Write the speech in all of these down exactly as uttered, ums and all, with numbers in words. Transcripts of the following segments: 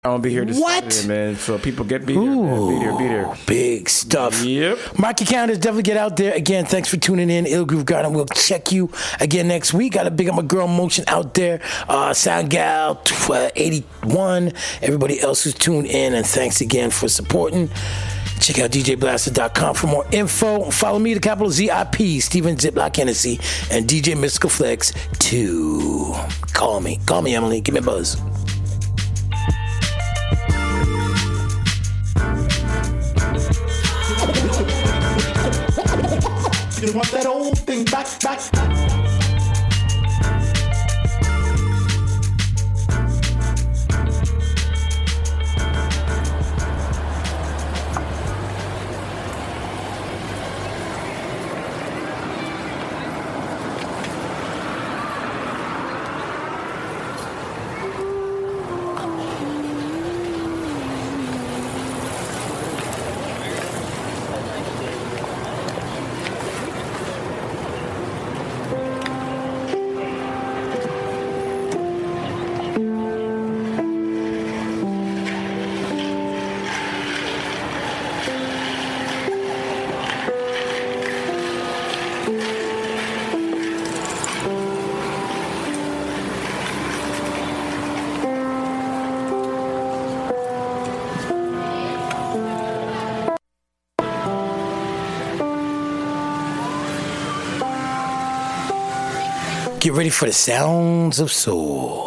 I'll be here this What? Saturday, man. So people get be there, man. Be there, be there. Big stuff. Yep. Mark your calendars. Definitely get out there. Again, thanks for tuning in. Ill Groove Garden. We'll check you again next week. Got to big up my girl Motion out there. Uh, Sound Gal eighty-one. Everybody else who's tuned in. And thanks again for supporting. Check out d j blaster dot com for more info. Follow me, the capital Z I P, Steven Ziplock Hennessy, and D J Mystical Flex two. Call me. Call me, Emily. Give me a buzz. You want that old thing back, back. Get ready for the sounds of soul.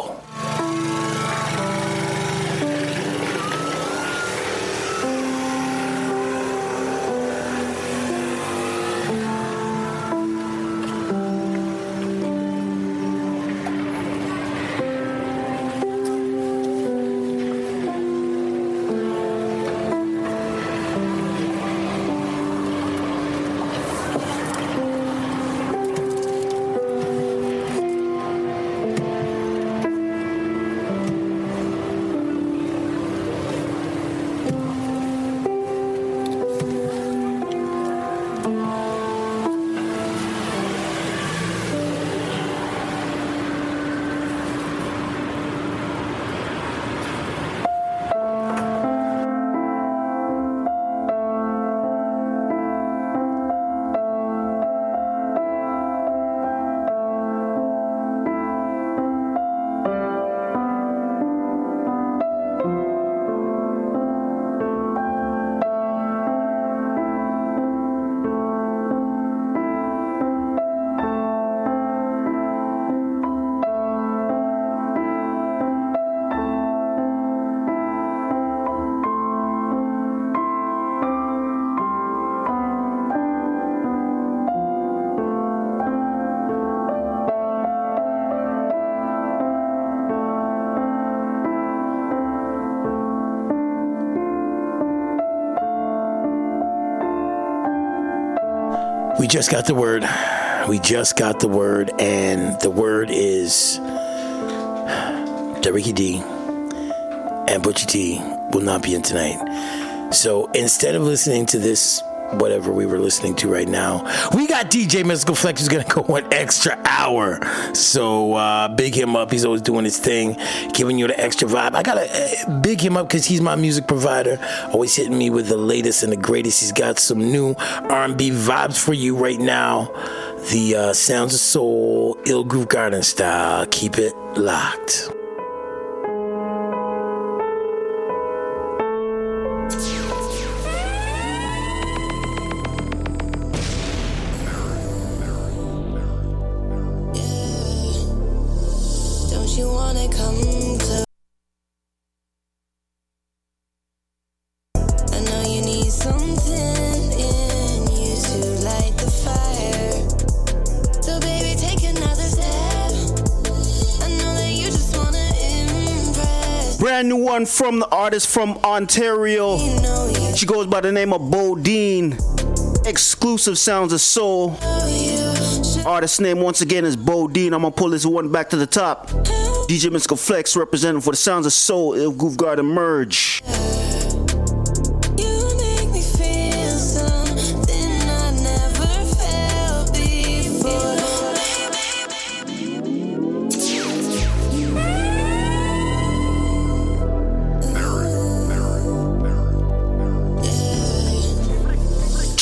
We just got the word. We just got the word, and the word is that Ricky D and Butcher T will not be in tonight. So instead of listening to this, whatever we were listening to right now, we got D J Mystical Flex who's gonna go one extra hour. So uh, big him up. He's always doing his thing, giving you the extra vibe. I gotta uh, big him up because he's my music provider, always hitting me with the latest and the greatest. He's got some new R and B vibes for you right now. The uh, Sounds of Soul, Ill Groove Garden style. Keep it locked. Brand new one from the artist from Ontario. She goes by the name of Bodine. Exclusive Sounds of Soul. Artist name once again is Bodine. I'm gonna pull this one back to the top. D J Mystical Flex representing for the Sounds of Soul, Ill Groove Garden merge.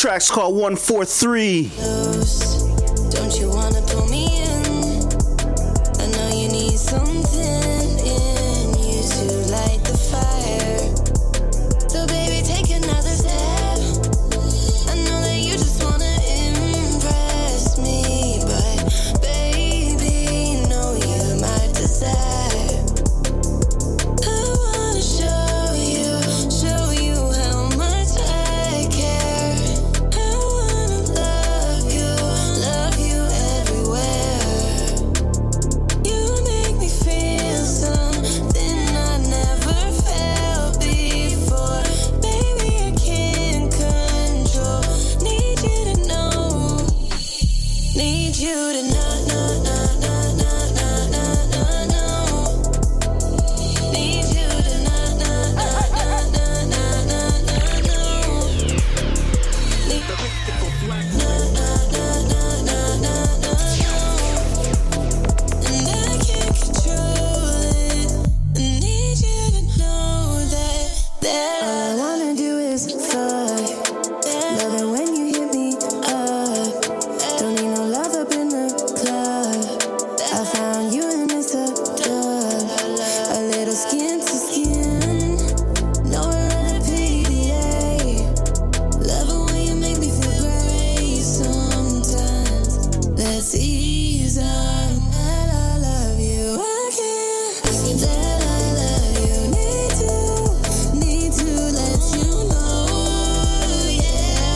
track's called one four three. Don't you wanna pull me in? I know you need something in you to light the fire. So baby, take another step. I know that you just wanna impress me, but baby, know you're my desire. I wanna show you, show you how much I care. I wanna love you, love you everywhere. You make me feel something I never felt before. Baby, I can't control. Need you to know. Need you to know, know, know, know, know, know, know, know, know. Need you to know, know, know, know, know, know, know, know, know. Need- know, know, know, know, know, know, know, know. And I can't control it. I need you to know that, that all I wanna do is fuck. Love it when you hit me up. Don't need no love up in the club. I found you and it's a dub. A little skin to skin. No other P D A. Love it when you make me feel great sometimes. Let's ease up. That I love you again. That I love you. Need to, need to let you know. Yeah.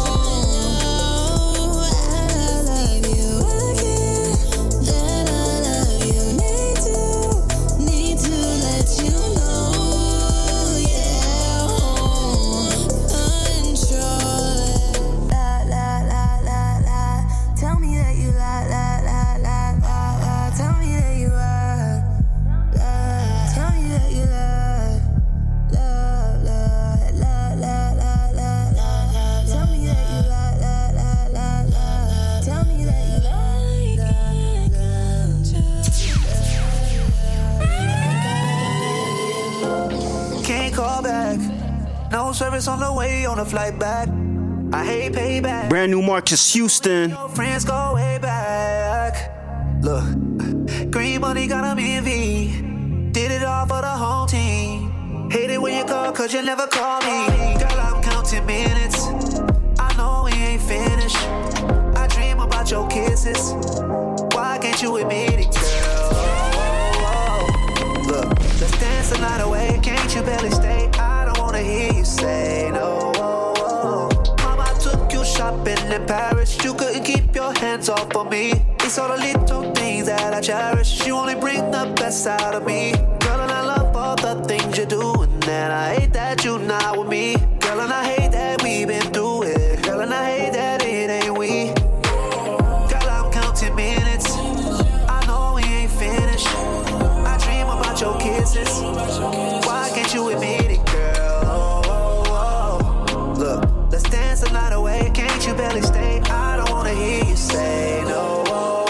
I love you again. That I love you. Need to, need to let you know. Yeah. Control it. La la la la la. Tell me that you la la la la la la. Tell me that you love. Love. Tell me that you love. Love, love, la la la la la la. Tell me that you la la la la la. Tell me that you love. Can't call back. No service on the way on the flight back. I hate payback. Brand new Marcus Houston. Your friends go way back. Look, green money got 'em envy. Did it all for the whole team. Hate it when you call, cause you never call me. Girl, I'm counting minutes. I know we ain't finished. I dream about your kisses. Why can't you admit it, girl? Look, let's dance the night away. Can't you barely stay? I don't wanna hear you say no. Mama took you shopping in Paris. You couldn't keep your hands off of me. It's all the little things that I cherish. You only bring the best out of me. Girl, and I love all the things you do. And then I hate that you not with me. Girl, and I hate that we been through it. Girl, and I hate that it ain't we. Girl, I'm counting minutes. I know we ain't finished. I dream about your kisses. Why can't you admit it, girl? Look, let's dance the night away. Can't you barely stay? I don't wanna hear you say no.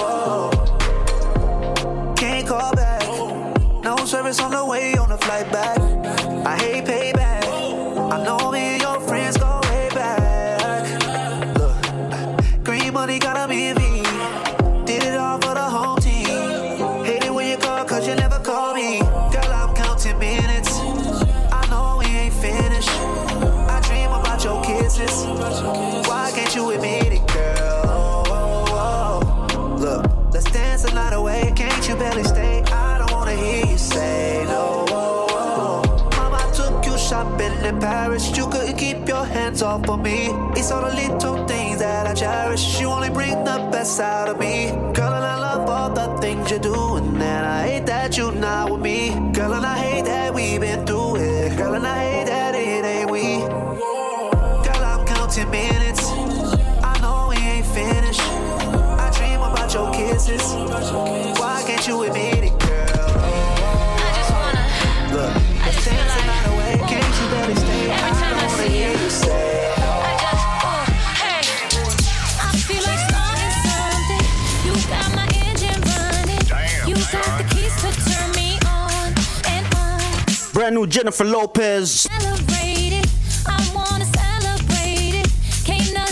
Can't call back. No service on the way on the flight back. I hate payback. I know me and your friends go way back. Look, green money got 'em envy. Did it all for the whole team. Hate it when you call, cause you never call me. Girl, I'm counting minutes. I know we ain't finished. I dream about your kisses. Why can't you admit it, girl? Look, let's dance the night away. Can't you barely stay? I don't wanna hear you say no. Mama took you shopping in Paris. You couldn't keep your hands off of me. It's all the little things that I cherish. You only bring the best out of me. Girl, and I love all the things you do. And then I hate that you not with me. Girl, and I hate that we been through it. Girl, and I hate that it ain't we. Girl, I'm counting minutes. I know we ain't finished. I dream about your kisses. Why can't you admit it, girl? I just wanna. Look, I let's just feel dance the like night away. Can't you barely stay? every I time don't I wanna see hear you, you say no. I just, oh, hey, I feel like starting something. You got my engine running. You got the keys to turn me on and on. Brand new Jennifer Lopez. Celebrate it. I wanna celebrate it. Can't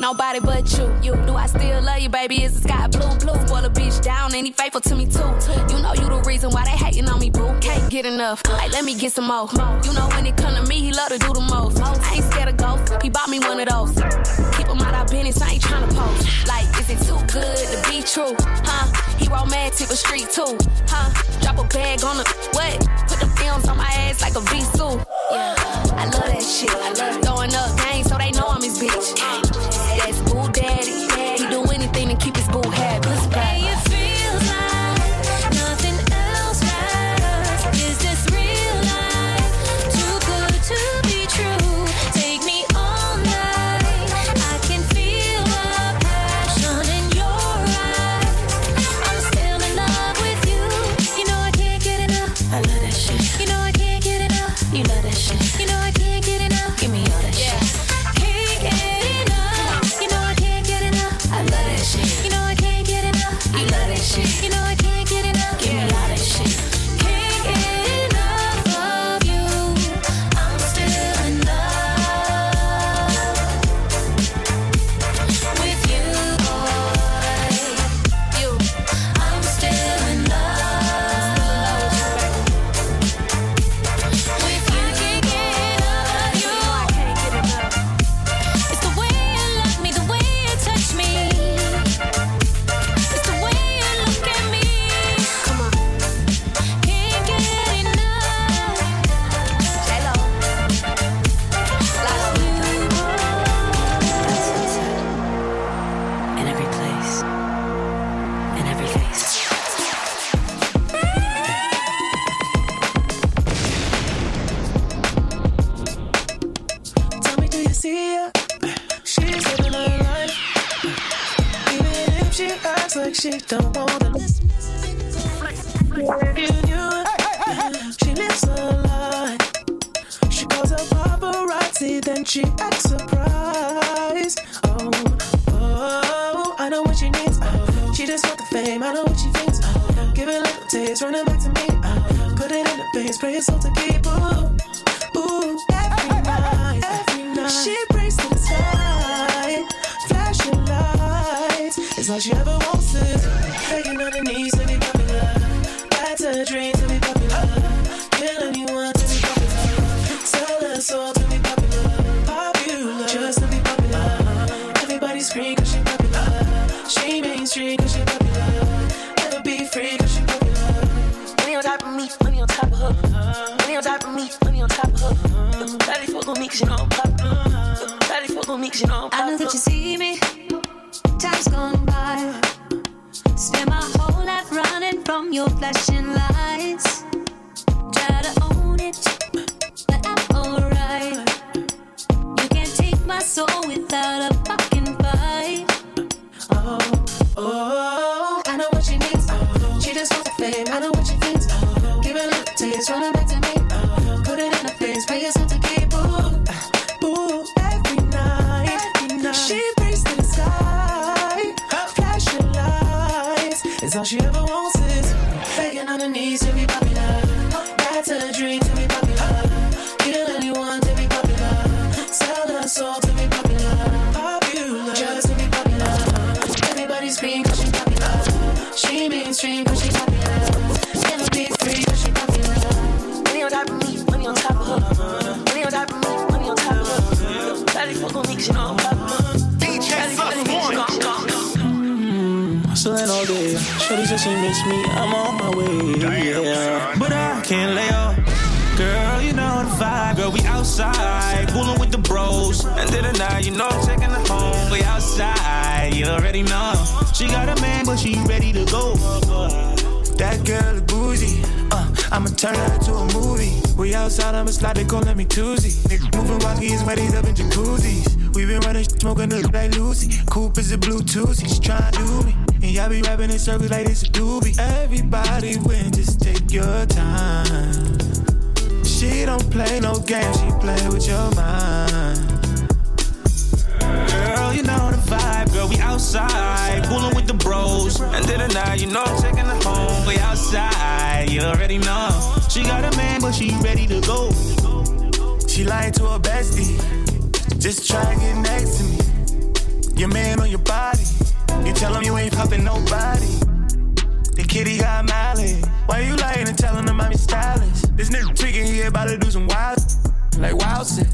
nobody but you. You do I still love you, baby? Is the sky blue, blue? Spoil a bitch down and he faithful to me too. You know you the reason why they hating on me, boo. Can't get enough. Like let me get some more. You know when it come to me, he love to do the most. I ain't scared of ghosts. He bought me one of those. Keep him out of business. I ain't tryna post. Like is it too good to be true? Huh? He romantic but street too. Huh? Drop a bag on the what? Put the films on my ass like a V-suit. Yeah, I love that shit. I love throwing up gang so they know I'm his bitch. That's boo daddy. He do anything to keep his boo happy. Hey, it feels like nothing else matters. Is this real life? Too good to be true. Take me all night. I can feel the passion in your eyes. I'm still in love with you. You know I can't get enough. I love that shit. You know I can't get enough. You love that shit. You know I can't get enough. Give me all that Yeah. shit. Can't get enough. You know I can't get enough. I love that shit. You know I can't get enough. I love that shit. You know I can't get enough. Give me all that shit. Can't get enough of you. I'm still in love with you, boy. You. I'm still in love with you. I can't get enough of you. I can't get enough. It's the way you love me, the way you touch me. It's the way you look at me. Come on. Can't get enough. J-Lo. In every place, in every face. Tell me, do you see her? She's living her life. Even if she acts like she don't wanna listen. You knew it. She lives her life. She calls her paparazzi, then she acts surprised. Oh, oh, I know what she needs. Oh, she just want the fame. I know what she thinks. Oh, give it a little taste, running back to me. Oh, put it in the base, pray it's all to keep. Ooh, ooh, every night, every night. She prays to the sky, flashing lights. It's all she ever wants is begging on her knees to be popular. That's a dream to be popular. Kill anyone to be popular. Sell her soul to be popular. Popular, just to be popular. Everybody scream 'cause she popular. She mainstream 'cause she popular. Never be free 'cause she popular. Money on top of me, money on top of her. Money on top of me, money on top of her. Daddy fuck on me 'cause you know I'm popular. Daddy fuck on me 'cause you know I'm I know popular. that you see me. Time's gone by. Spend my whole life running from your flashing lights. Try to own it, but I'm alright. You can't take my soul without a fucking fight. Oh, oh, I know what she needs. Oh, she just wants the fame. I know what she thinks. Oh, give it a little taste, running back to me. Oh, put it in her face, pray yourself to keep. Ooh, ooh, every night, every night. She prays to the sky, flashing lights. It's all she ever wants is begging on her knees to be popular. That's a dream to be popular. Kill anyone to be popular. Sell her soul to be popular. Popular, just to be popular. Everybody scream 'cause she popular. She mainstream 'cause she popular. Never be free 'cause she popular. Money on top of me, money on top of her. Money on top of me, money on top of her. Daddy fuck on me 'cause you know I'm popular. D J Daddy fuck on me 'cause you know I'm popular. Hustling all day. Shorty said she miss me. I'm on my way. Yeah. But I can't lay off. Girl, you know the vibe. Girl, we outside. Fooling with the bros. End of the night, you know I'm taking her home. We outside. You already know. She got a man, but she ready to go. That girl is bougie. Uh, I'ma turn her into a movie. We outside, I'ma slide, they gon' let me Tuesday. Nigga moving walkies, weddings up in jacuzzis. We been running, smoking up like Lucy. Coupe is a Bluetooth, she's trying to do me. And y'all be rapping in circles like it's a doobie. Everybody win, just take your time. She don't play no games, she play with your mind. Girl, you know the vibe, girl, we outside. Fooling with the bros. End of the night, you know I'm taking her home. We outside, you already know. She got a man, but she ready to go. She lying to her bestie, just try to get next to me. Your man on your body. You tell him you ain't fucking nobody. The kitty got mileage. Why you lying and telling him I'm your stylist? This nigga tweaking, he about to do some wild, like wild shit.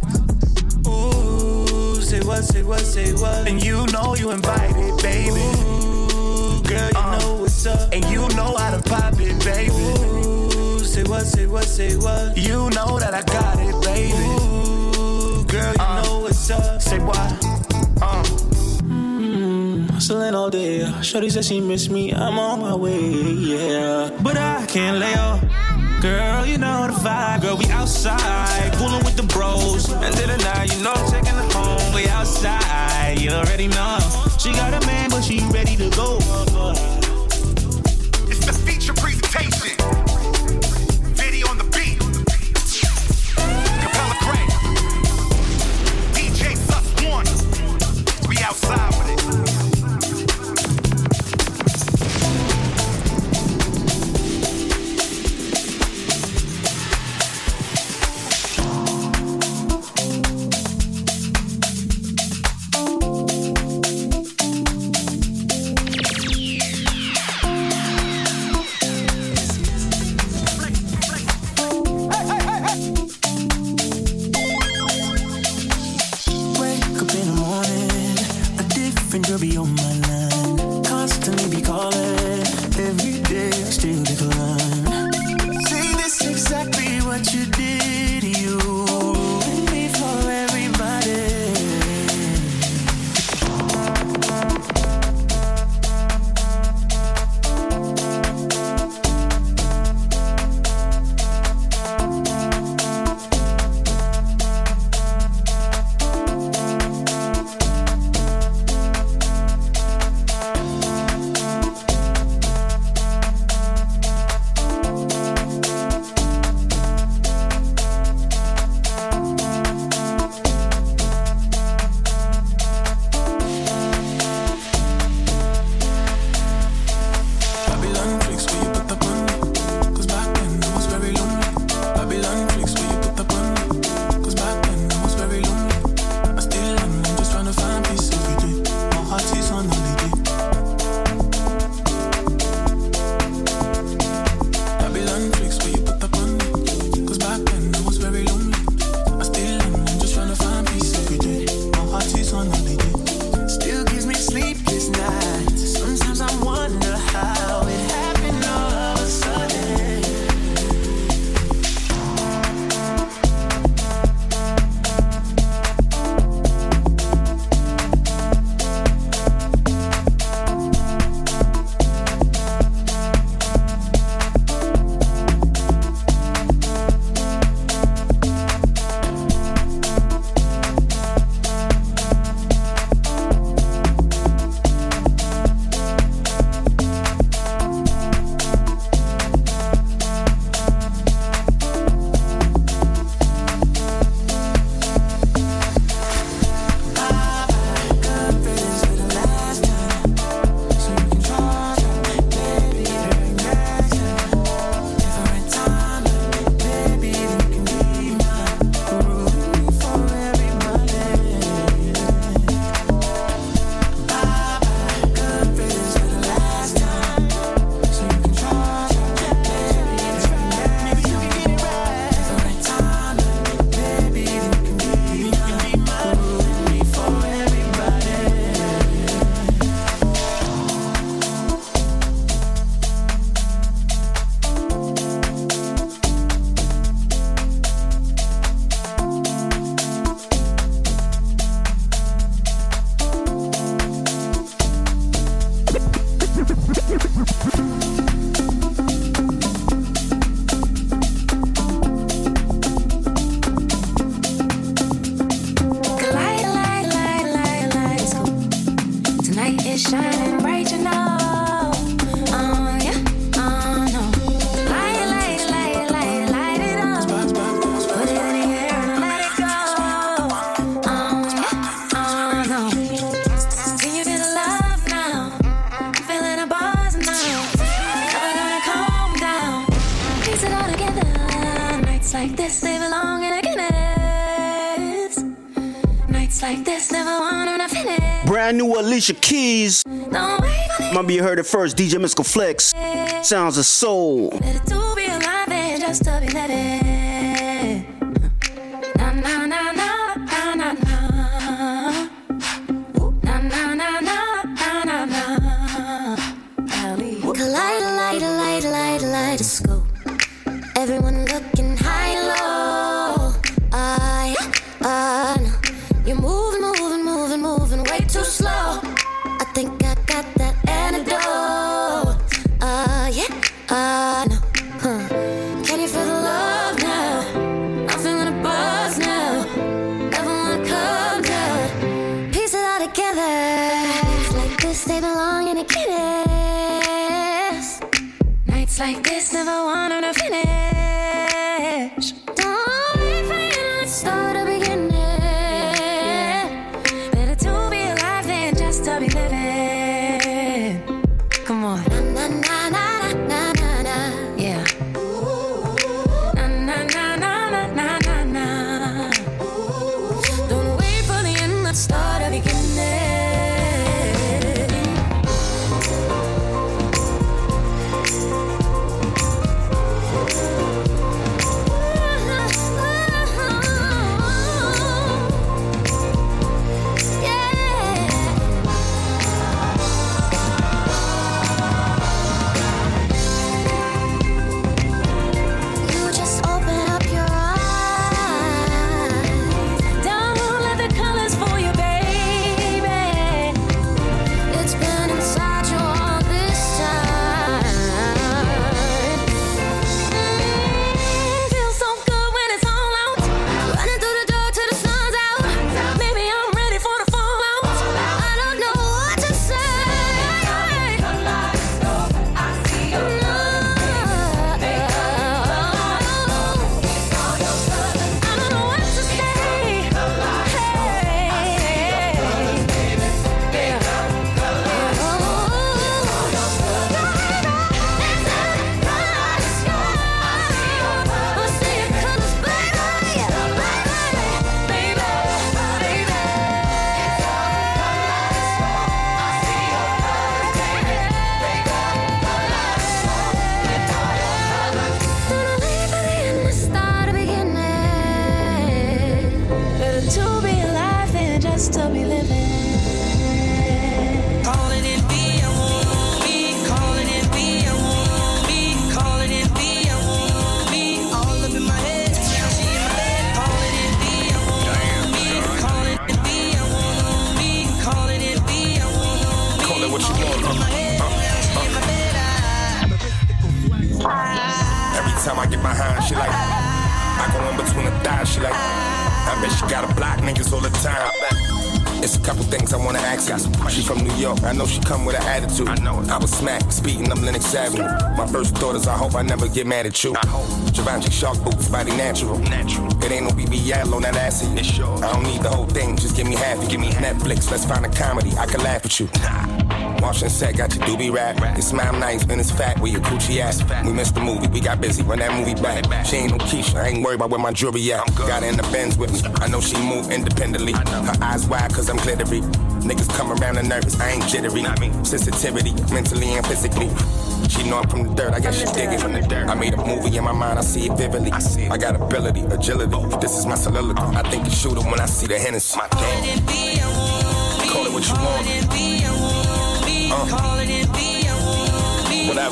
Ooh, say what, say what, say what. And you know you invited, baby. Ooh, girl, you uh, know what's up. And you know how to pop it, baby. Ooh, say what, say what, say what. You know that I got it, baby. Ooh, girl, you uh, know what's up. Say what, uh. Mm, hustling all day. Shorty said she miss me, I'm on my way, yeah. But I can't lay off. Girl, you know the vibe. Girl, we outside, fooling with the bros. End of the night, you know I'm taking her home. We outside, you already know. She got a man, but she ready to go. It's the feature presentation. Video on the beat. Capella Craig. D J Plus One. We outside with it. like this, they belong in a Guinness. Nights like this, never want them to finish. Brand new Alicia Keys. Remember you heard it first, D J Mystical Flex. Sounds of Soul. Better to be alive than just to be living. Na na na na na na na. Na na na na na na na. Collider, lighter, lighter, lighter, lighter scope. Everyone looking high and low. I, I know you're moving, moving, moving, moving way too slow. I think I got that antidote. Uh, yeah, I know. Huh. Can you feel the love now? I'm feeling a buzz now. Never wanna come down. Piece it all together. Nights like this, they belong in a kiss. Nights like this, never wanted to finish. Don't wait for you to start a beginning. Better to be alive than just to be living. Come on. Na na na na na na. Yeah. Na na na na na na na. Don't wait for the end, let's start a beginning. Time I get behind, she like, I go in between the thighs, she like, I bet she gotta block niggas all the time. It's a couple things I wanna ask her. She from New York, I know she come with an attitude. I know it. I was smacked, speeding up Lennox Avenue. My first thought is I hope I never get mad at you. Givenchy shark boots, body natural. Natural. It ain't no B B L on that ass of you. Sure. I don't need the whole thing, just give me half. Give me Netflix, let's find a comedy, I can laugh at you. Washington set got your doobie rap. It smile nice and it's fat where your coochie at. We missed the movie, we got busy, run that movie back. She ain't no Keisha, I ain't worried about where my jewelry at. Got her in the Benz with me, I know she move independently. Her eyes wide cause I'm glittery. Niggas come around and nervous, I ain't jittery. Sensitivity, mentally and physically. She know I'm from the dirt, I guess she dig it. From the dirt. I made a movie in my mind, I see it vividly. I, see it. I got ability, agility, this is my soliloquy. I think you shoot it when I see the Hennessy. My damn. Call it what you want. Uh. Whatever.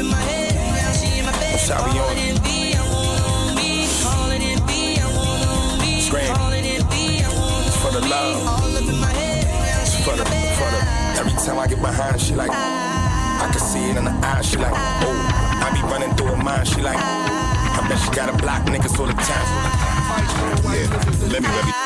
What's how we on it? Scream. It's for the love. It's for the, for the. Every time I get behind, she like, I can see it in the eyes. She like, oh, I be running through her mind. She like, I bet she gotta block niggas all the time. Yeah, let me let me.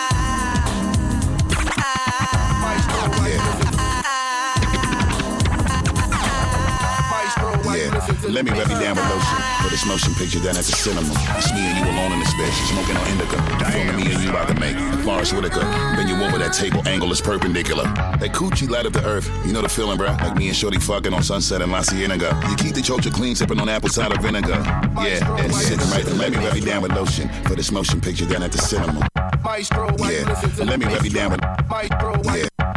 Let me rub you down with lotion for this motion picture done at the cinema. It's me and you alone in this bitch, smoking on indica. Filming me and you about to make Forrest Whitaker. Then you over that table, angle is perpendicular. That coochie light up the earth. You know the feeling, bruh. Like me and Shorty fucking on Sunset and La Cienega. You keep the chocha clean, sipping on apple cider vinegar. Yeah, and sitting right there. Let me rub you down with lotion for this motion picture done at the cinema. Yeah, let me rub you down with. Yeah.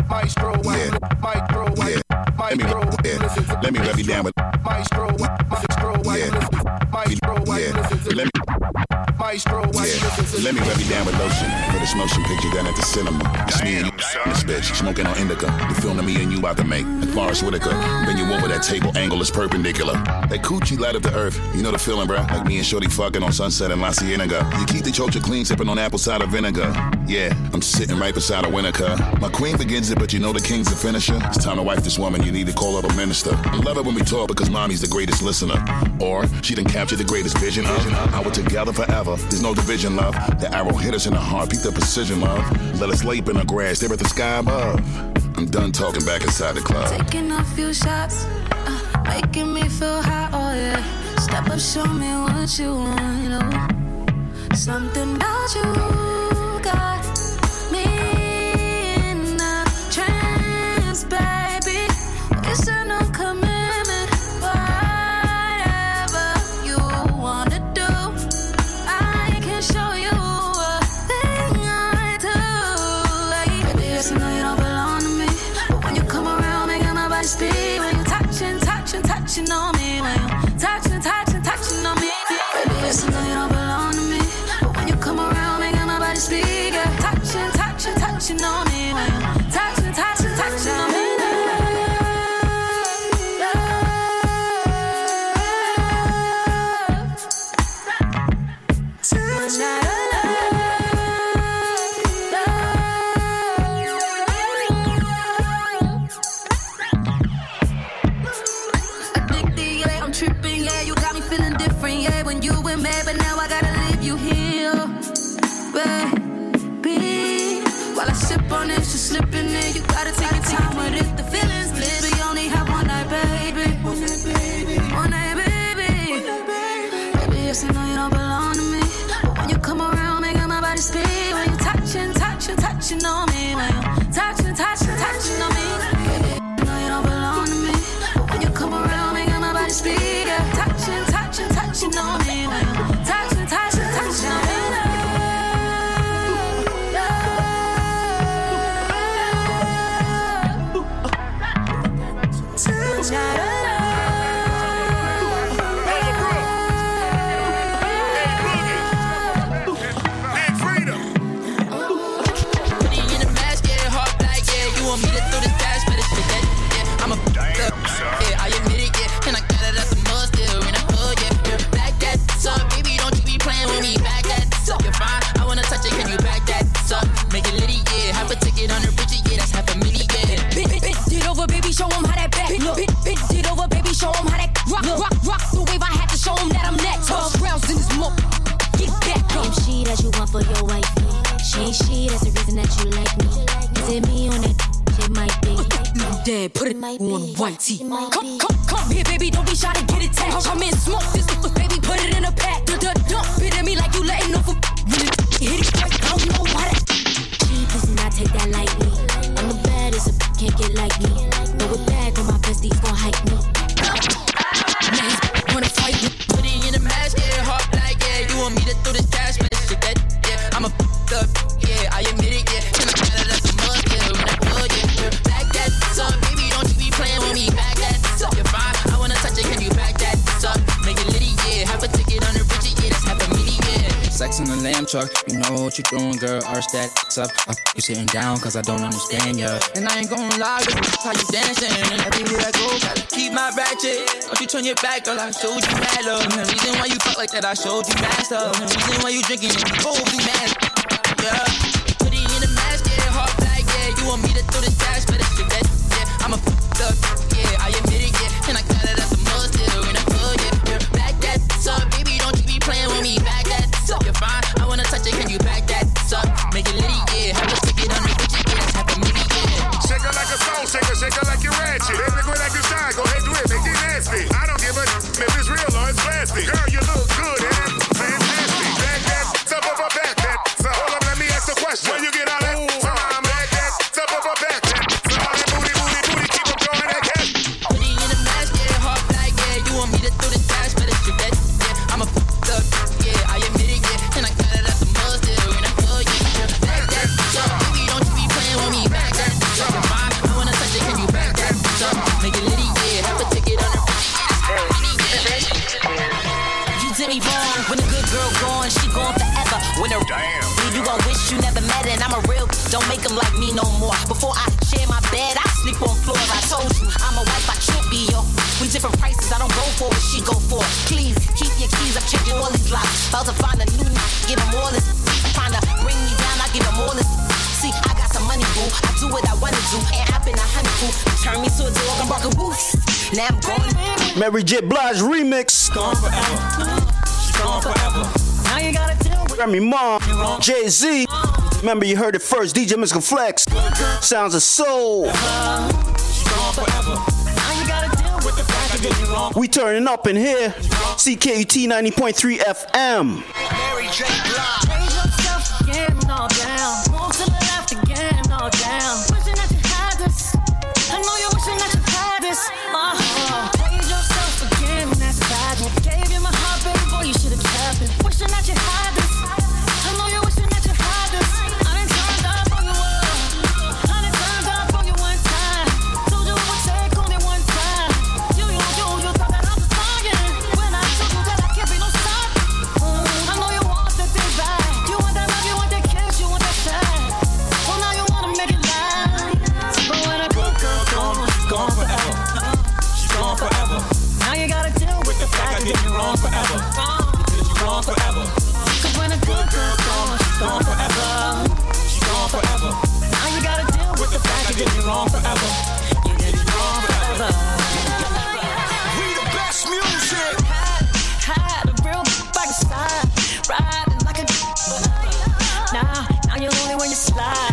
Maestro, Yeah. Maestro, Yeah. Let me, yeah. Let me rub you down with. Maestro, Maestro, Yeah. Maestro, Yeah. Let me. Maestro, Yeah. Let me rub you down with lotion for this motion picture down at the cinema. It's me and you in this bitch smoking on indica. The film that me and you about to make. Like Forrest Whitaker. Then you over that table angle is perpendicular. That coochie light up the earth. You know the feeling, bruh. Like me and Shorty fucking on Sunset in La Cienega. You keep the chocha clean, sipping on apple cider vinegar. Yeah, I'm sitting right beside a Winnetka. My queen begins it, but you know the king's the finisher. It's time to wife this woman. You need to call up a minister. I love it when we talk because mommy's the greatest listener. Or she done captured the greatest vision of how we're together forever. There's no division, love. The arrow hit us in the heart. Peep the precision, love. Let us lay up in the grass, stare at the sky above. I'm done talking back inside the club. Taking a few shots, uh, making me feel hot, oh yeah. Step up, show me what you want, you know. Something about you got me in a trance, baby. It's a no commitment, whatever you wanna do. I can show you a thing I do. Baby, yes, I know you don't belong to me, but when you come around, making my body speed. When you touching, touching, touching on me, when you touching, touching, touching on me. Baby, yes, I know you don't belong to me, but when you come around, making my body speak. Yeah. Touching, touching, touching on me, when you touching, touching, touching on me. Slipping in, you gotta take your time with it. The feelings live, we only have one night, baby. One night, baby. One night, baby. Baby, yes, I know you don't belong to me, but when you come around, making my body speak. When you touching, touching, touching on me, when you touching, touching, touching on me. Baby, I know you don't belong to me, but when you come around, making my body speak. Yeah. Touching, touching, touching on me, when you touching, touching, touching on me. Show 'em how that back look. Bit, bit, it over, baby. Show 'em how that rock, look. rock, rock the wave. I had to show 'em that I'm next. Twelve rounds in this mo. Get back up. Damn, she that you want for your wife. She ain't she, that's the reason that you like me. Is it me on that? It might be. Dad, put it, it on white tee. Come, come, come here, baby. Don't be shy to get attached. Come in, smoke this, baby. Put it in a pack. Don't spit at me like you letting off a. Hit it quick. I don't know why that. She does not take that lightly. I'm the baddest, a can't get like me. Throw it back on my besties gon' hype me. Man, wanna fight me? Put it in a mask, yeah, hard like, yeah. You want me to throw this cash, man, this shit that, yeah. I'm a f***ed up, yeah, I admit it, yeah. Can I got it up the mud, yeah, when I plug, yeah. Back that up, baby, don't you be playing with me. Back that up, you're fine, I wanna touch it, can you back that up? Make it litty, yeah, have a ticket on the Richie, yeah, that's half a milli, yeah. Sex in the lamb truck, you know what you doing, girl, arch that up. I f you sitting down, cause I don't understand ya. And I ain't gon' lie, girl, how you dancing. Everywhere I go, gotta keep my ratchet. Don't you turn your back, girl, I showed you mad love. And the reason why you fuck like that, I showed you mad stuff. And the reason why you drinking and you both be mad. Yeah. Put it in a mask, yeah, hard black, yeah. You want me to throw this cash, better shit that, yeah. I'm a f***ed up, yeah, I admit it, yeah. And I got it at the mud still, and I could, yeah. Back that up, baby, don't you be playing with me. Back that up, you're fine, I wanna touch it, can you back that up? Make it litty, yeah, have a ticket on the bitch, yeah, that's half a milli, yeah. Shake her like a soul shaker, shake her like you're ratchet. Baby, go like you shine, go ahead, do it, make it nasty. I don't give a if it's real or it's plastic. Girl, you look good and it's fantastic. Back that, top of her back, that Damn. You gon' wish you never met it, and I'm a real. Don't make them like me no more. Before I share my bed, I sleep on floors. I told you, I'm a wife, I can't be yo. We different prices, I don't go for what she go for. Please, keep your keys, I'm changing all these locks. About to find a new, give them all this. Trying to bring me down, I give them all this. See, I got some money, boo. I do what I wanna do, and I've been a honey boo. Turn me to a dog, I'm barking woofs. Now I'm going. Mary J. Blige remix. Gone forever. She's gone forever. Now you gotta deal with Remy Ma, Jay-Z. Remember you heard it first, D J Mystical Flex. Sounds of Soul. She's gone forever. Now you gotta deal with the fact that you're wrong. We turning up in here. C K U T ninety point three F M. Mary J. Blige. Change yourself again, all down. Move to the left again, all down. Wishing that you had this. I know you're wishing that you had this. Uh-huh. Change yourself again, that's bad. Gave you my heart, baby boy, you should've kept it. Wishing that you had this. I know you're wishing that you had this. I done turned up on you one. I done turned up on you one time. Told you it would take only one time. You, you, you, you thought that I was lying. When I told you that I can't be no stop. Mm, I know you want that thing back. You want that love, you want that kiss, you want that sex. Well, now you wanna make it last. But when a good girl gone, gone forever. She's gone forever. now you gotta deal with the fact I did you wrong forever. Did you wrong forever. Cause when a good girl gone, Gone forever. She's gone forever. now you gotta deal with the fact I did you wrong forever. you did it wrong forever. We the best music. Had a real by your side, riding like a now, now you're only when you slide.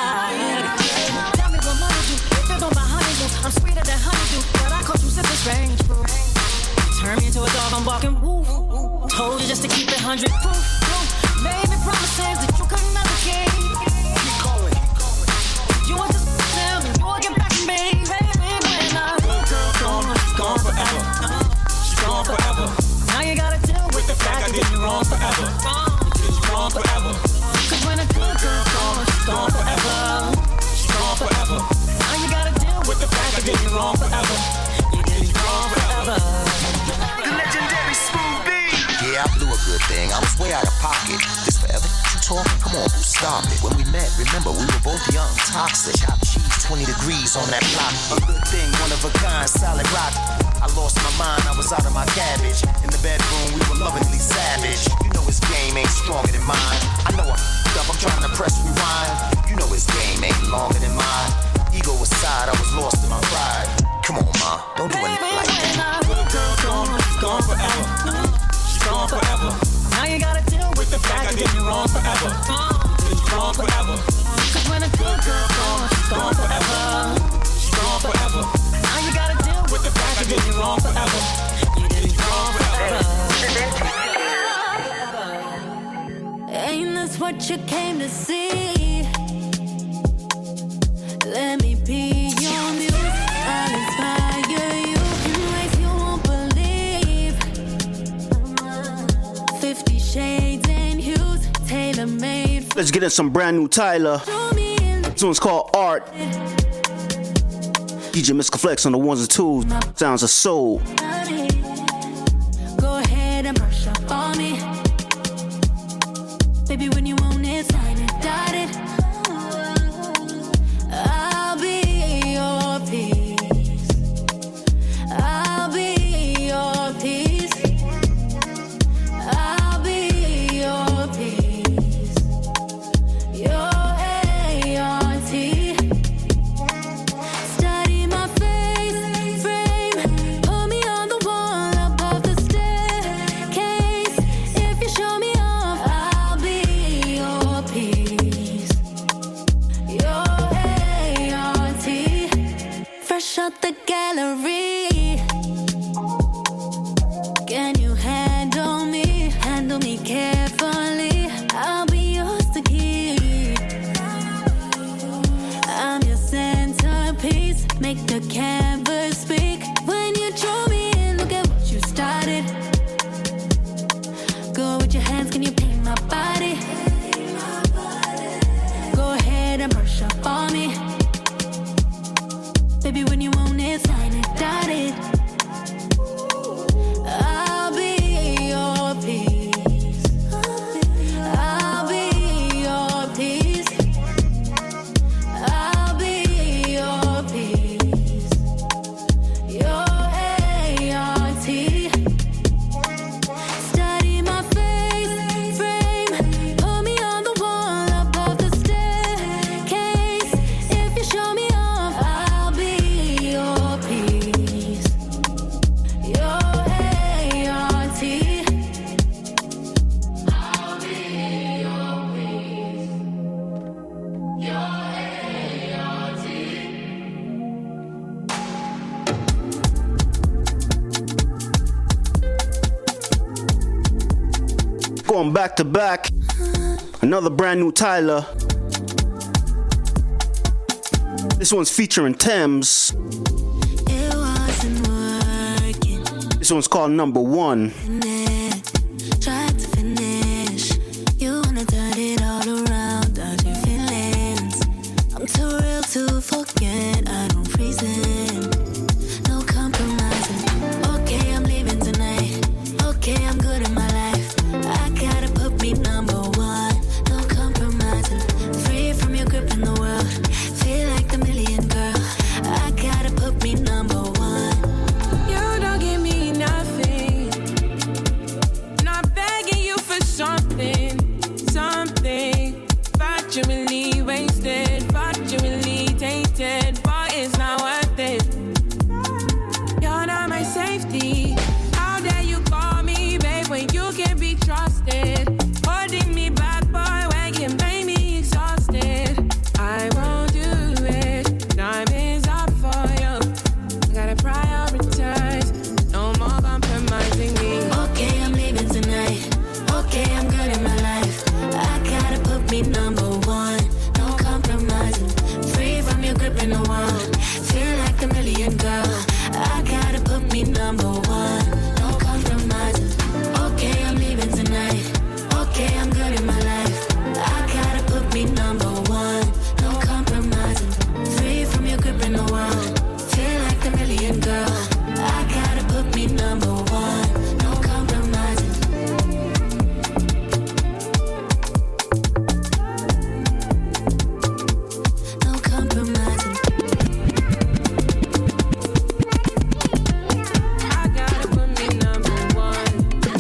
Tell me what money do, if it don't buy honey do. I'm sweeter than honey do, but I caught you sipping strange fruit. Turn me into a dog, I'm barking woo. Told you just to keep it hundred proof. Made me promises that you could never keep. Keep going, you want this now, and you want to get back to me, baby. When I Good girl gone, gone forever. She's gone forever. now you gotta deal with the Fact I fact did you wrong forever. Did you wrong forever. Cause when a good girl gone, Gone forever. She's gone forever. now you gotta deal with With the fact I did you wrong forever. you did it wrong forever. The legendary Smooth B. Yeah, I blew a good thing. I was way out of pocket. This forever you talking? Come on, boo, stop it. When we met, remember, we were both young, toxic. Chop cheese, twenty degrees on that block. A good thing, one of a kind, solid rock. I lost my mind, I was out of my cabbage. In the bedroom, we were lovingly savage. You know his game ain't stronger than mine. I know I f***ed up, I'm trying to press rewind. You know his game ain't longer than mine. Ego aside, I was lost in my pride. Come on, ma, don't do anything like that. Good girl gone, gone forever. She's gone forever. Now you gotta deal with With the fact I did you wrong forever. Did you wrong forever. Cause when a good girl gone, Gone forever. She's gone forever. now you gotta deal with With the fact I did you wrong forever. you did it Wrong forever. Ain't this what you came to see? Let me be your muse. I'll inspire you in ways you won't believe. Fifty shades and hues, tailor-made. Let's get in some brand new Tyler. This one's called Art. D J Mystical Flex on the ones and twos. Sounds of Soul. Go ahead and brush up on me. Baby, when you want it, sign it, dot it. I'll be your peace. I'll be your peace. I'll be your peace. Your A R T. Study my face frame. Put me on the wall above the staircase. If you show me off, I'll be your peace. Your A R T. Fresh out the gallery. Can you handle me? Handle me carefully. I'll be yours to keep. I'm your centerpiece. Make the canvas speak. When you draw me in, look at what you started. Go with your hands, can you paint my body? Go ahead and brush up on me. Baby, when you want it, sign it, dot it. I'll be your peace. I'll be going back to back. Another brand new Tyler. This one's featuring Thames. It wasn't working. This one's called Number One. Tried to finish. You wanna turn it all around. Dodge your feelings. I'm too real to forget. I don't reason. No compromising. Okay, I'm leaving tonight. Okay, I'm good in my life. I gotta put me number one. No compromising. Free from your grip in the world. Feel like the million girl. I gotta put me number one. You don't give me nothing. Not begging you for something, something. Thought you really wasted, thought you really tainted, but it's not worth it. You're not my safety. How dare you call me, babe, when you can't be trusted? Holding me back, boy, when you make me exhausted. I won't do it. Time is up for you. I gotta prioritize. No more compromising me. Okay, I'm leaving tonight. Okay, I'm good in my life. I gotta put me number one. No compromising. Free from your grip in the world. Feel like a million girl. I gotta put me number one. No compromising. Okay, I'm leaving tonight. Okay, I'm good in my life. I gotta put me number one. No compromising. Free from your grip in the world. Feel like a million girl. I gotta put me number one. No compromising. No compromising. I gotta put me number one.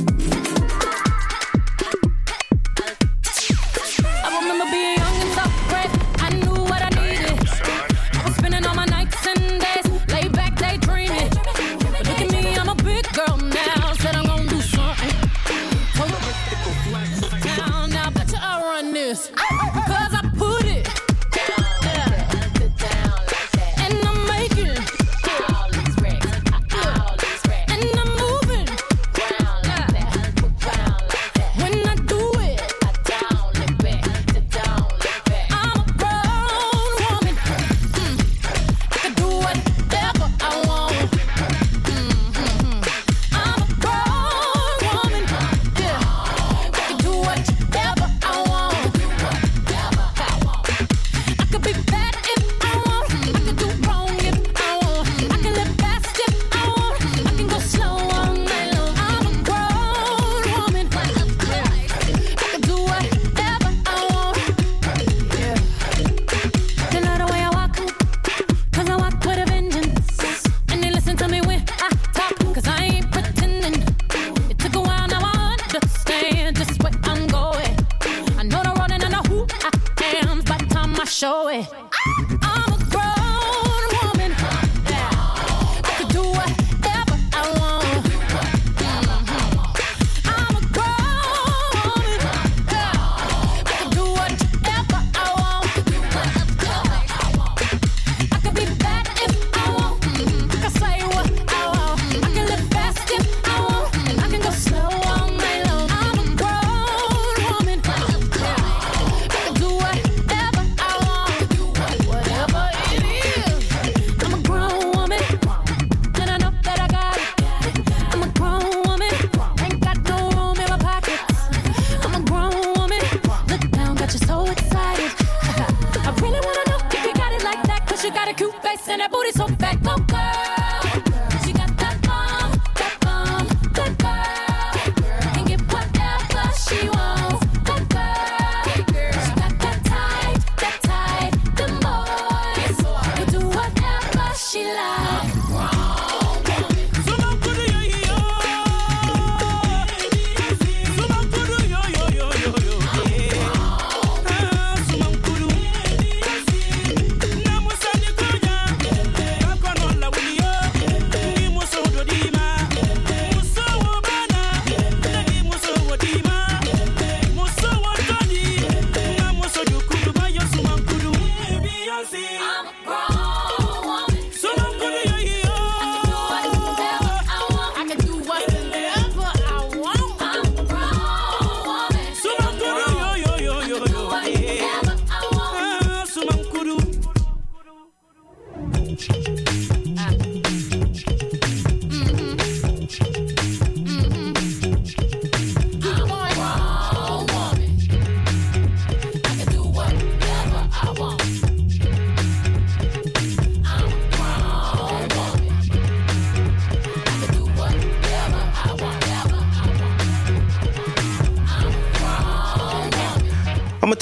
I remember being young and so brave. I knew what I needed. I was spending all my nights and days, lay back daydreaming. But look at me, I'm a big girl now. Said I'm gonna do something. Now, now, bet you I run this because I put it. And I'm making. And I'm moving. When I do it, I'm a grown woman. Mm. I can do whatever I want. Mm-hmm. I'm a grown woman. Yeah. I can do whatever I want. I could be bad if I want. I can do wrong if I want. I can live fast if I want. I can go slow all night long. I'm a grown woman. Yeah. I can do whatever I want. Yeah. They love the way I walk, 'cause I walk with a vengeance. And they listen to me when I talk, 'cause I ain't pretending. It took a while, now I understand just where I'm going. I know the road and I know who I am by the time I show it. I'm a grown woman. Yeah. I can do whatever I want. Mhm. I'm a grown woman. Yeah. I can do whatever I want. I can be bad if I want. I can say what I want. I can live fast if I want. I can go slow all night long. I'm a grown woman. Yeah. I can do whatever I want.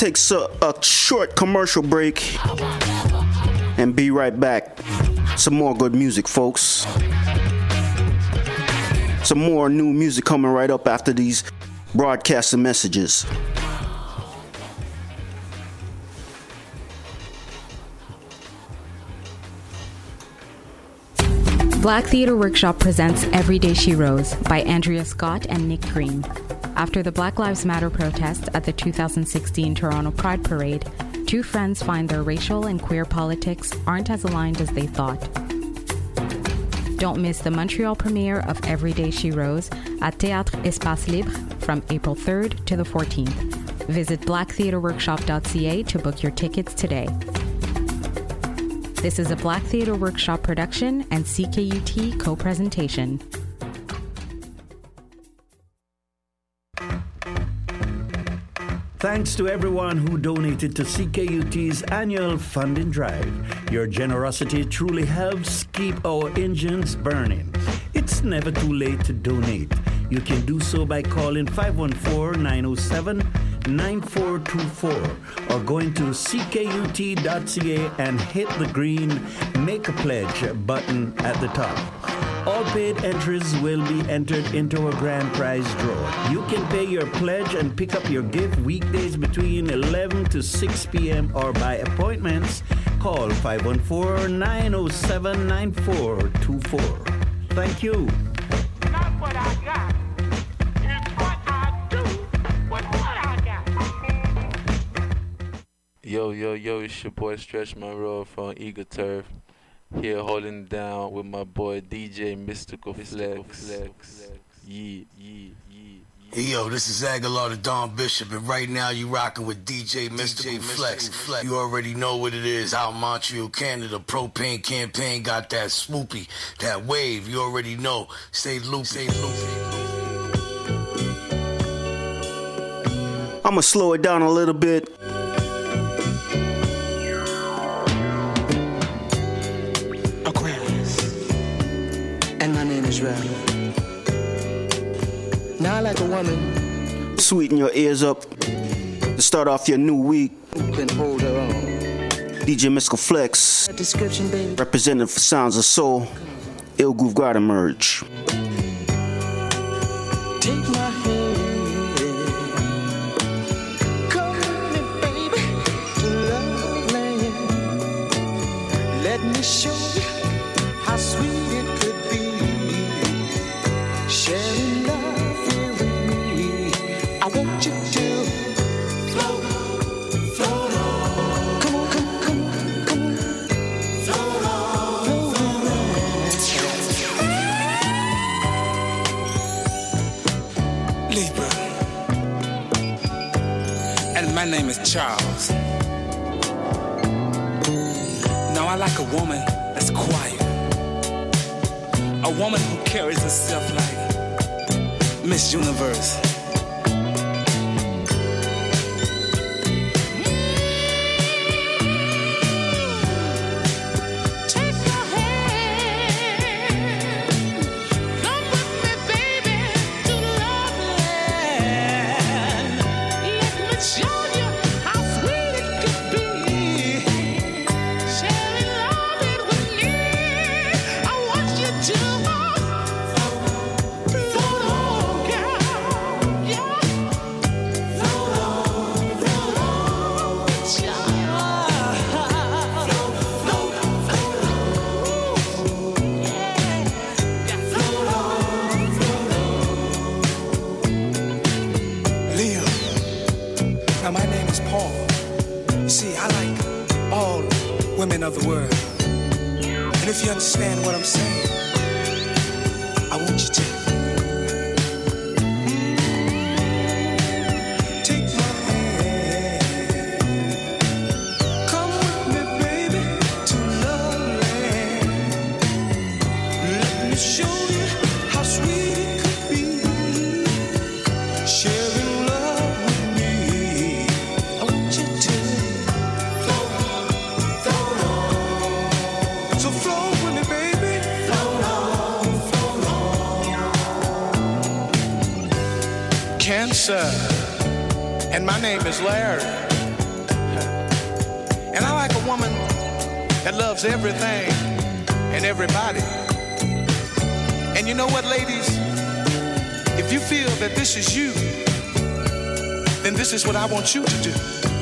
take a, a short commercial break and be right back. Some more good music, folks. Some more new music coming right up after these broadcasting messages. Black Theatre Workshop presents Every Day She Rose by Andrea Scott and Nick Green. After the Black Lives Matter protests at the two thousand sixteen Toronto Pride Parade, two friends find their racial and queer politics aren't as aligned as they thought. Don't miss the Montreal premiere of Every Day She Rose at Théâtre Espace Libre from April third to the fourteenth. Visit black theatre workshop dot c a to book your tickets today. This is a Black Theatre Workshop production and C K U T co-presentation. Thanks to everyone who donated to C K U T's annual funding drive. Your generosity truly helps keep our engines burning. It's never too late to donate. You can do so by calling five one four, nine oh seven, nine four two four or going to c k u t dot c a and hit the green Make a Pledge button at the top. All paid entries will be entered into a grand prize draw. You can pay your pledge and pick up your gift weekdays between eleven to six p.m. or by appointments. Call five one four, nine oh seven, nine four two four. Thank you. Not what I got. It's what I do with what I got. Yo, yo, yo, it's your boy Stretch Monroe from Eagle Turf. Here holding down with my boy D J Mystical Flex. Yeah, yeah, yeah. Hey yo, this is Aguilar the Don Bishop, and right now you rocking with D J Mystical Flex. Flex. You already know what it is. Out in Montreal, Canada, Propane Campaign got that swoopy, that wave. You already know. Stay loopy. Stay loopy. I'ma slow it down a little bit. And my name is Ralph. Now I like a woman. Sweeten your ears up to start off your new week. Who can hold her own. D J Mystical Flex. That description, baby. Representative for Sounds of Soul. Ill Groove God Emerge. Take my hand. Come with me, baby, to love land. Let me show you how sweet it could be. Sharing love here with me. I want you to float, float on. Come on, come on, come on, come on. Float on, float on. Libra. And my name is Charles. Now I like a woman that's quiet. A woman who carries herself like Miss Universe. Take my hand. Come with me, baby, to love land. Let me show you how sweet it could be. Sharing love it with me. I want you to float on, girl. Yeah. Float on, float on, child. Float, float, float on. Yeah. Float on, float on. Leo. Now my name is Paul. You see, I like all women of the world. And if you understand what I'm saying, I want you to take my hand. Come with me, baby, to love land. Let me show you how sweet it could be. Sharing love with me. I want you to float, float on. So float with me, baby. Float on, float on. Cancer. And my name is Larry. that loves everything and everybody. And you know what, ladies? If you feel that this is you, then this is what I want you to do.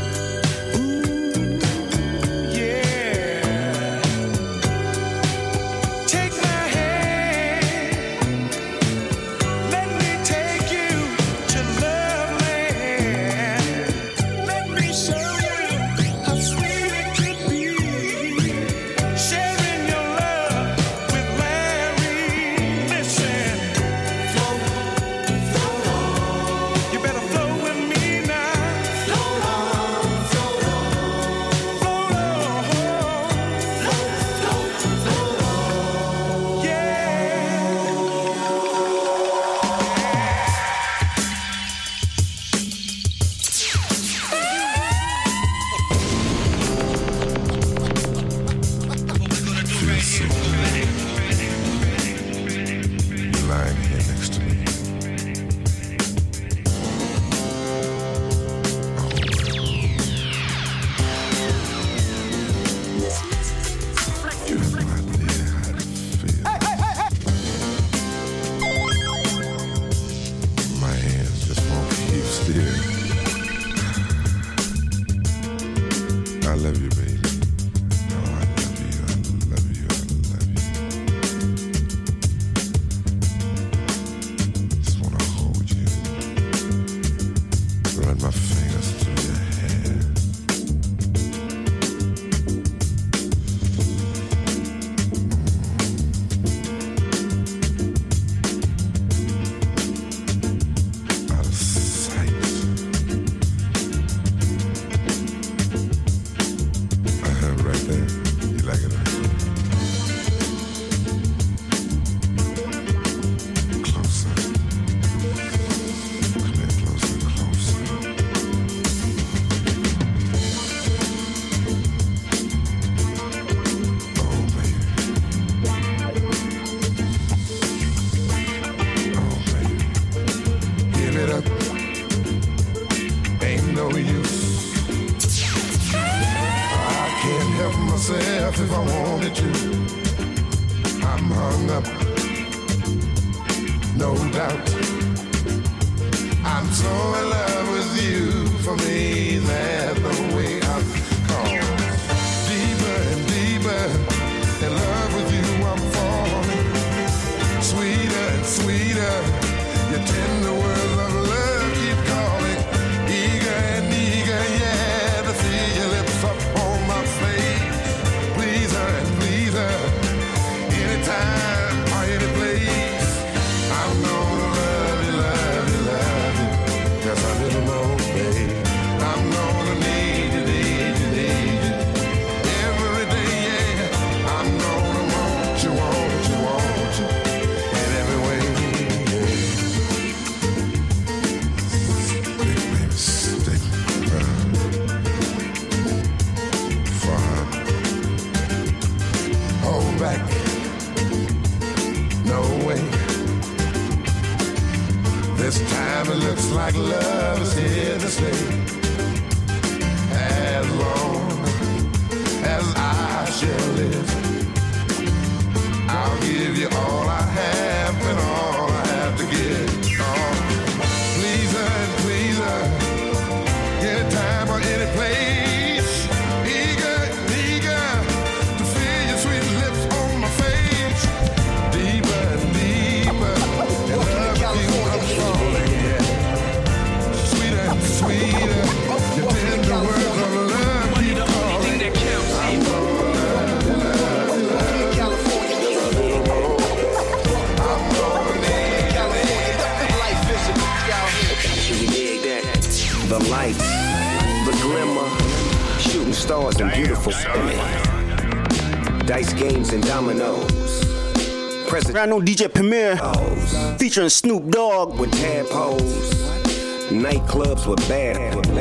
Brand new D J Premier featuring Snoop Dogg with tadpoles, nightclubs with bad, with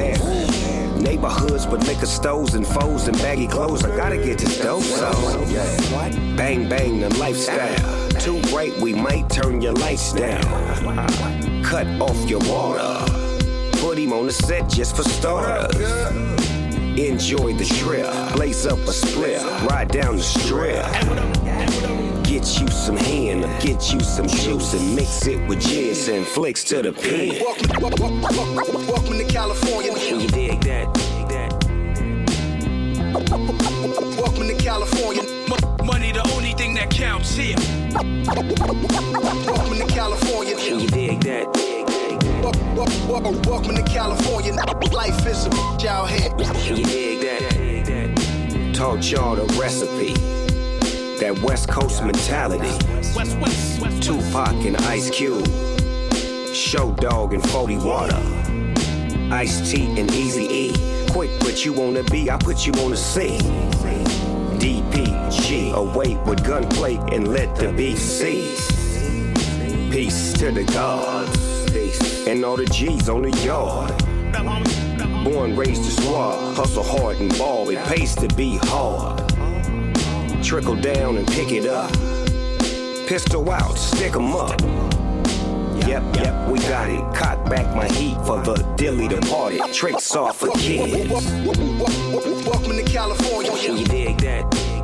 bad neighborhoods with liquor stores and foes and baggy clothes. I gotta get this dope, so bang bang the lifestyle. Too bright, we might turn your lights down. Cut off your water, put him on the set just for starters. Enjoy the trip, blaze up a split, ride down the strip. Get you some hen, or get you some juice and mix it with jizz and flicks to the pen. Welcome to California. You dig that? Welcome to California. Money the only thing that counts here. Welcome to California. You dig that? Welcome to California. Life is a bitch out here. You dig that? Taught y'all the recipe. That West Coast mentality. Tupac and Ice Cube. Show Dog and forty Water. Ice-T and Eazy-E. Quick, but you wanna be, I put you on the C. D P G, await with gunplay and let the beef cease. Peace to the gods, peace, and all the G's on the yard. Born, raised to squad, hustle hard and ball, it pays to be hard. Trickle down and pick it up. Pistol out, stick 'em up. Yep, yep, we got it. Cock back my heat for the dilly departed. Tricks off for kids. Welcome to California. You dig that?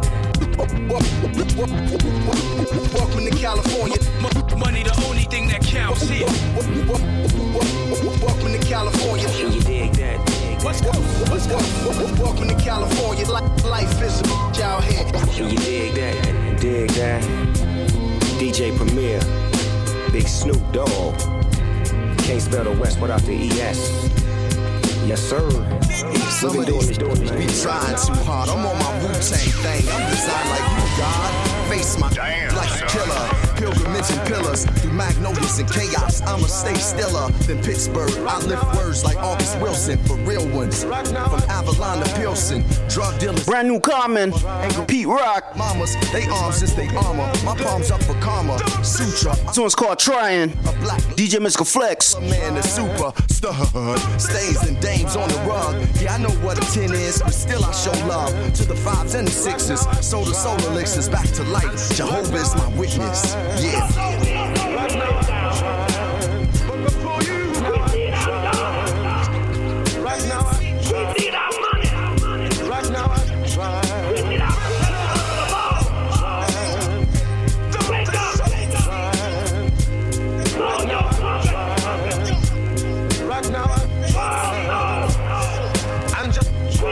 Welcome to California. Money the only thing that counts here. Welcome to California. You dig that? Welcome to California. Life is a bitch out here. You dig that? Dig that? D J Premier, Big Snoop Dogg. Can't spell the West without the E S. Yes, sir. Some of these be trying too hard. I'm on my Wu-Tang thing. I'm designed like you, God. Face my damn like a killer. Pilgrimage and pillars through magnolias and chaos. I'ma stay stiller than Pittsburgh. I lift words like August Wilson for real ones. From Avalon to Pilsen, drug dealers. Brand new Common, Pete Rock. Mamas, they arms since they armor. My palms up for karma. Sutra. This one's called Trying. D J Mystical Flex. Man, the super stud. Stains and dames on the rug. Yeah, I know what a ten is, but still I show love to the fives and the sixes. So the soul elixirs back to life. Jehovah is my witness. Yeah. Right now, we need our money. Right now, we need our money. Wake up. Right now, I'm just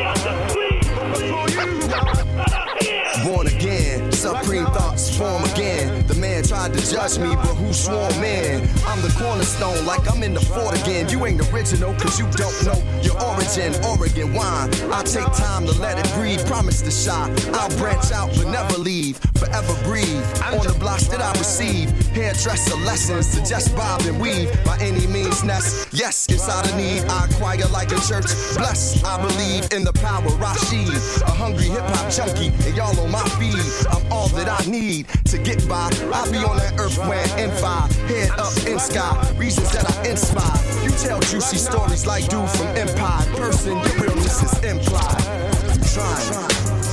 born again, supreme thoughts form again. The man tried to judge me, but who sworn man? I'm the cornerstone, like I'm in the fort again. You ain't original, cause you don't know your origin. Oregon wine, I'll take time to let it breathe. Promise to shine, I'll branch out but never leave. Forever breathe, on the blocks that I receive. Hairdresser lessons to just bob and weave. By any means, nest, yes, inside a need. I acquire like a church, blessed, I believe in the power, Rashid. A hungry hip-hop junkie, and y'all on my feed. I'm all that I need to get by. I'll be on that earth when N five, head up in sky, reasons that I inspire. You tell juicy stories like dude from Empire. Person, your realness is implied. Trying.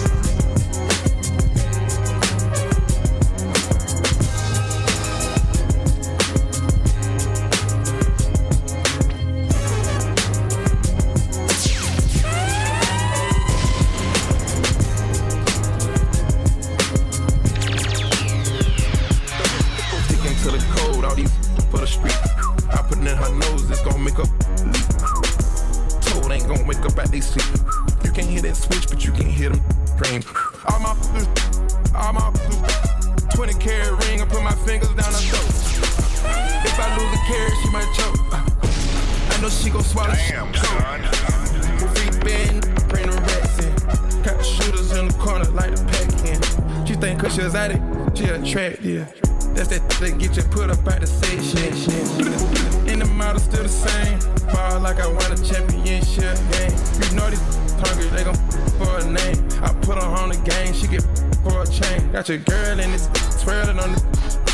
You can't hear that switch, but you can hear them scream. All my, all my twenty carat ring, I put my fingers down her throat. If I lose a carat, she might choke. I know she gon' swallow. Damn, son. Free band, bring the rats in. Got the shooters in the corner, like the pack in. She think cause she was at it, she attractive. That's that that get you put up at the station. In the model still the same. Fall like I won a championship game. You know these hungry, they gon' for a name. I put her on the game, she get for a chain. Got your girl in this, twirling on this.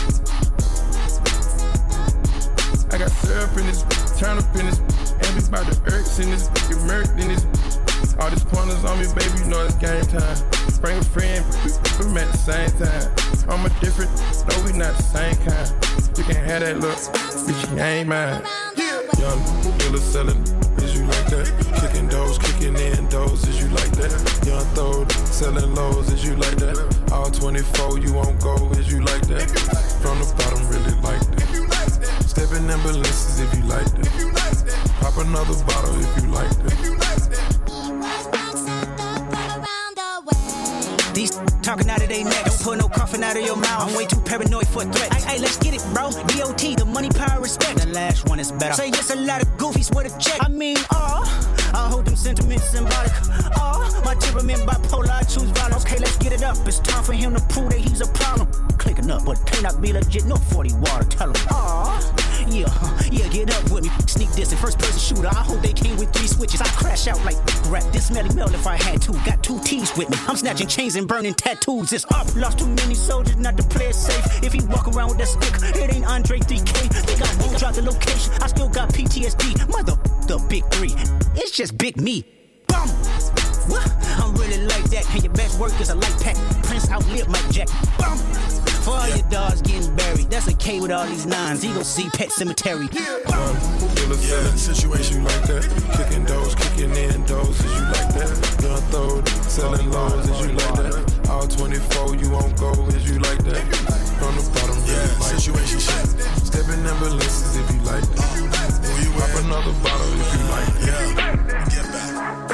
I got syrup in this, turn up in this. And it's about the irks in this, get murked in this. All these pointers on me, baby, you know it's game time. Bring a friend, we met at the same time. I'm a different, no, we not the same kind. You can have that look, bitch, you ain't mine. Young, killer selling, is you like like that? Kicking doors, kicking in doors, is you like that? Young throw, selling lows, is you like that? All twenty-four, you won't go, is you like that? From the bottom, really like that. Stepping ambulances, if you like that. Pop another bottle, if you like that. These talking out of their neck, don't put no coffin out of your mouth. I'm way too paranoid for a threat. Hey, let's get it, bro. D O T, the money, power, respect. The last one is better. Say yes, a lot of goofies with a check. I mean, oh, I hold them sentiments symbolic. Oh, my temperament bipolar, I choose violence. Okay, let's get it up. It's time for him to prove that he's a problem. Clicking up, but pay not be legit. No forty water, tell him. Oh, yeah, yeah, get up with me. Sneak this and first person shooter. I hope they came with three switches. I crash out like rap. This smelly melt if I had to. Got two T's with me. I'm snatching chains and burning tattoos. It's up. Lost too many soldiers not to play it safe. If he walk around with that stick, it ain't Andre three K. Think I won't drop the location. I still got P T S D. Mother, the big three. It's just big me. Bum. What? I'm really like that. And your best work is a light pack. Prince outlived Mike Jack. Bum. For all your dogs getting buried. That's a K with all these nines. He gon' see Pet Cemetery. Um, feel a selling situation like that. Kicking doors, kicking in doors, is you like that? Young throw, selling lows, is you like that? All twenty-four, you won't go, is you like that? From the bottom, really yeah, like situation shit. Stepping ambulances, if you like that. Pop another bottle, if you like that. Get back.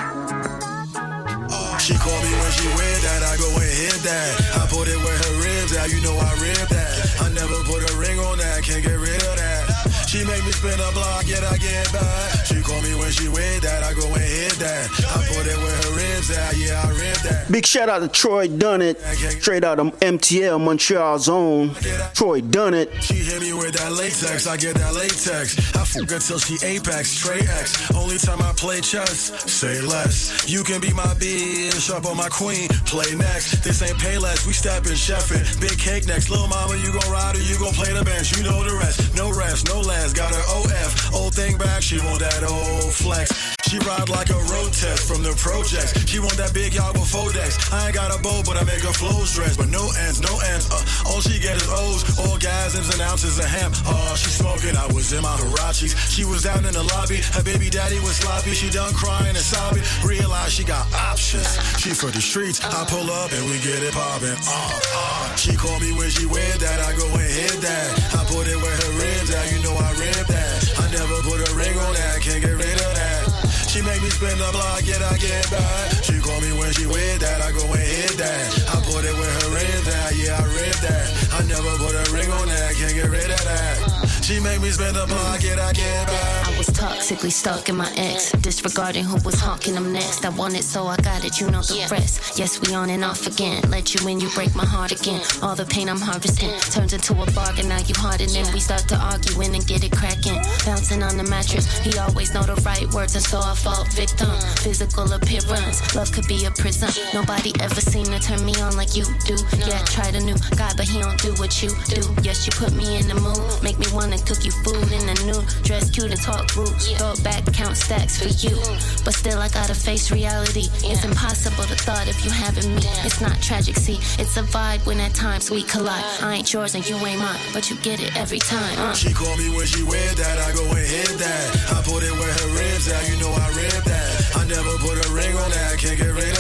She call me when she wear that, I go and hit that. I put it where her ribs at, you know I rib that. I never put a ring on that, can't get rid of that. She make me spin a block, yet I get back. She call me when she wear that, I go and hit that. I put it where her ribs at, yeah I rib that. Big shout out to Troy Dunnett, straight out of M T L, Montreal's own. Troy Dunnett. She hit me with that latex, I get that latex. I fuck her till she apex, straight X. Only time I play chess, say less. You can be my bitch, up on my queen, play next. This ain't pay less, we steppin', chefin'. Big cake next, little mama, you gon' ride or you gon' play the bench. You know the rest, no rest, no last. Got her O F, old thing back, she want that old flex. She ride like a road test from the projects. She want that big y'all with Fodex. I ain't got a bow, but I make her flows dress. But no ends, no ends, uh, all she get is O's, orgasms and ounces of ham. Oh, she smoking, I was in my Hirachis. She was down in the lobby, her baby daddy was sloppy. She done crying and sobbing, realized she got options. She for the streets, I pull up and we get it poppin'. Uh, uh. She call me when she wear that, I go and hit that. I put it where her ribs at, you know I rib that. I never put a ring on that, can't get rid of that. She make me spin the block, yet I get back. She call me when she wear that, I go and hit that. I put it where her ribs at, yeah I rib that. I never put a ring on that, can't get rid of that. She make me spin the block, yet I get back. I was toxically stuck in my ex, disregarding who was honking them next. I want it, so I got it, you know the rest. Yes, we on and off again. Let you in, you break my heart again. All the pain I'm harvesting turns into a bargain. Now you hardening, we start to arguing and get it cracking. Bouncing on the mattress, he always know the right words, and so I fall victim. Physical appearance, love could be a prison. Nobody ever seemed to turn me on like you do. Yeah, tried a new guy, but he don't do what you do. Yes, you put me in the mood, make me wanna cook you food in a new dress, cute and talk rude. Throw it back, count stacks for you. But still, I gotta face reality. It's impossible to thought if you having me. It's not tragic, see, it's a vibe when at times we collide. I ain't yours and you ain't mine, but you get it every time. Uh. She call me when she wear that, I go and hit that. I put it where her ribs at, you know I rib that. I never put a ring on that, can't get rid